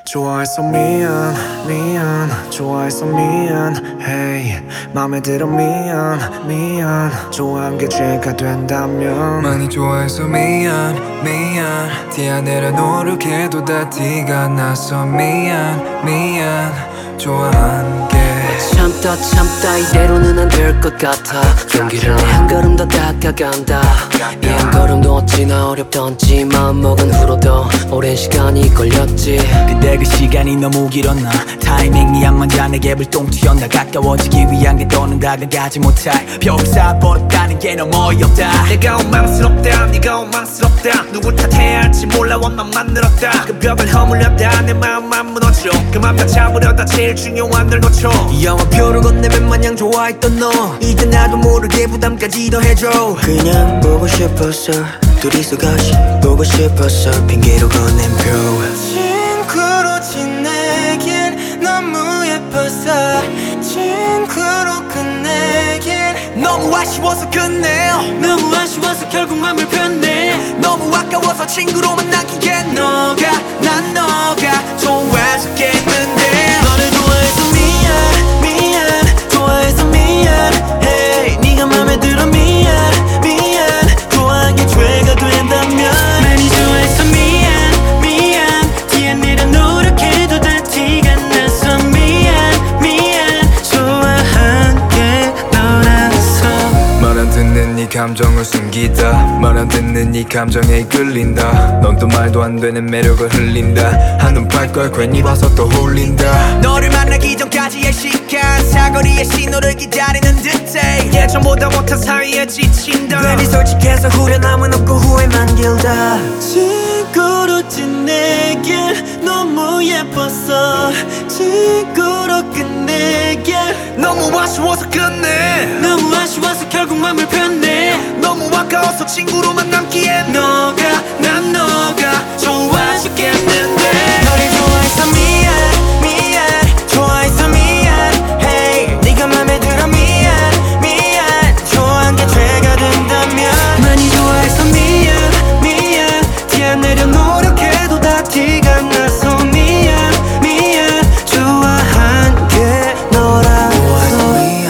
좋아해서 미안 미안 좋아해서 미안 hey 맘에 들어 미안 미안 좋아한 게 죄가 된다면 많이 좋아해서 미안 미안 티 안 내려 노력해도 다 티가 나서 미안 미안 좋아한 게 참다 이대로는 안 될 것 같아 용기를 내 한 걸음 더 다가간다 이 한 걸음도 어찌나 어렵던지 마음먹은 후로도 오랜 시간이 걸렸지 근데 그 시간이 너무 길었나 타이밍이 안 맞아 내게 불똥 튀었나 가까워지기 위한 게 더는 다가가지 못할 벽을 쌓아버렸다는 게 너무 어이없다 내가 원망스럽다 네가 원망스럽다 누굴 탓해야 할지 몰라 원망만 늘었다 그 벽을 허물렸다 내 마음만 무너져 그 맘 다 잡으려다 제일 중요한 걸 놓쳐 영화표를 건네면 마냥 좋아했던 너 이제 나도 모르게 부담까지 더해줘 그냥 보고 싶었어 둘이서 같이 보고 싶었어 핑계로 건넨 표 친구로 지내길 너무 예뻤어 친구로 끝내길 너무 아쉬워서 끝내요 너무 아쉬워서 결국 맘을 폈네 너무 아까워서 친구로만 남기게 너가 난 너가 좋아졌겠는데 너를 좋아해서 미안 미안 좋아해서 미안 hey 네가 맘에 들어 미안 미안 좋아한 게 죄가 된다면 많이 좋아해서 미안 미안 티 안 내려 노력해도 다 티가 나서 미안 미안 좋아한 게 너라서 말 안 듣는 네 감정을 숨기다 말 안 듣는 네 감정에 끌린다 넌 또 말도 안 되는 매력을 흘린다 한눈 팔걸 괜히 봐서 또 홀린다 너를 만나기 전까지의 시간 사거리의 신호를 기다리는 듯해 예전보다 못한 사이에 지친다 괜히 솔직해서 후련함은 없고 후회만 길다 친구로 지내길 너무 예뻤어 친구로 끝내길 너무 아쉬워서 끝내 너무 아쉬워서 결국 맘을 폈네 너무 아까워서 친구로만 남기에 너가 난 너가 좋아 죽겠는데 너를 좋아해서 미안 미안 좋아해서 미안 hey 네가 맘에 들어 미안 미안 좋아한 게 죄가 된다면 많이 좋아해서 미안 미안 티 안 내려 노력해도 다 티가 나서 미안 미안 좋아한 게 너라서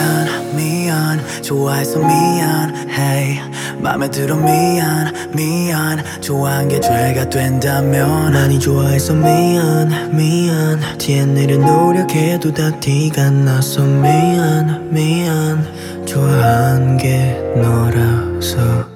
미안 좋아해서 미안 hey 맘에 들어 미안 미안 좋아한 게 죄가 된다면 많이 좋아해서 미안 티 안 내려 노력해도 다 티가 나서 미안 좋아한 게 너라서